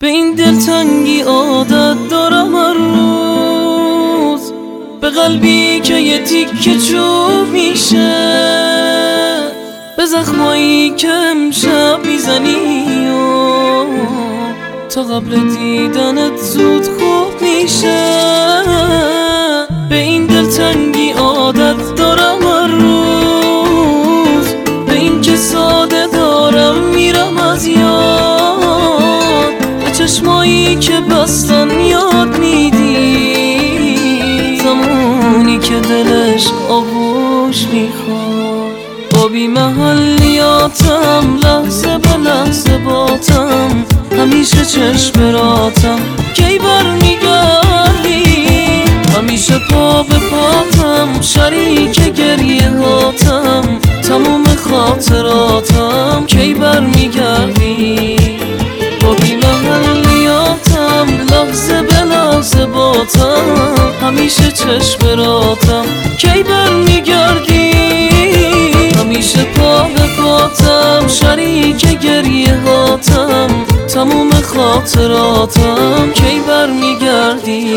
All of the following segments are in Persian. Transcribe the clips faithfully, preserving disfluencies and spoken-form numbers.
به این دلتنگی عادت دارم هر روز، به قلبی که یه تیکه چوب میشه، به زخمایی که امشب میزنی و تا قبل دیدنت زود خوب میشه. به این دلتنگی عادت دارم هر روز، به این که ساده دارم میرم از یاد، به چشمایی که بستن یاد میدی زمانی که دلش آغوش میخواد. با بی محلیاتم لحظه به لحظه باتم، همیشه چشم راتم کی بر میگردی، همیشه پا به پاتم شریک گریه هاتم، تموم خاطراتم کی بر میگردی. با بی محلیاتم لحظه به لحظه باتم، همیشه چشم راتم کی بر میگردی، همیشه پا به پاتم شریک گریه هاتم، تموم خاطراتم کی بر میگردی.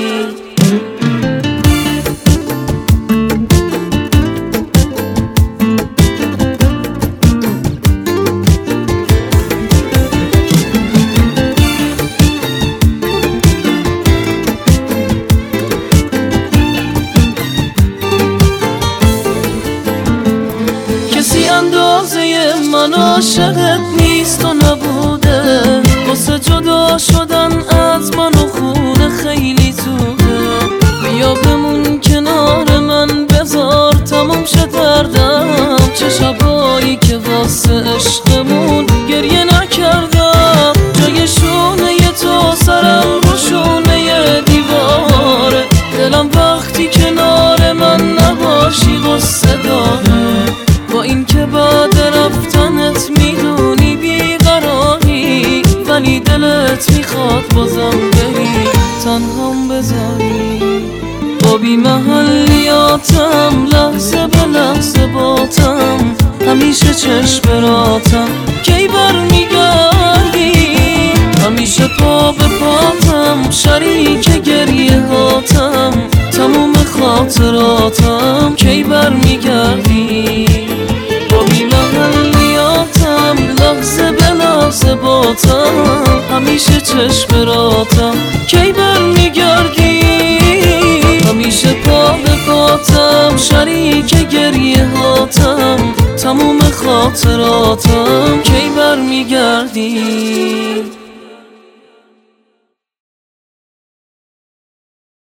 کسی اندازه من عاشقت نیست و نبوده، واسه جدا شدن از من و خونه خیلی زوده. بیا بمون کنار من بذار تموم شه دردم، چه شبایی که واسه عشقمون گریه نکردم. جای شونه ی تو سرم رو شونه ی دیواره، دلم وقتی کنار من نباشی غصه داره. با این که بعد رفتنت میدونی بیقراری، ولی دلت میخواد بازم بری تنهام بذاری. با بی محلیاتم لحظه به لحظه باتم، همیشه چشم راتم کی بر میگردی، همیشه پا به پاتم شریک گریه هاتم، تموم خاطراتم کی بر میگردی. با بی محلیاتم لحظه به لحظه باتم، همیشه چشم راتم کی بر میگردی، همیشه پا به پاتم شریک گریه هاتم، تموم خاطراتم کی بر میگردی.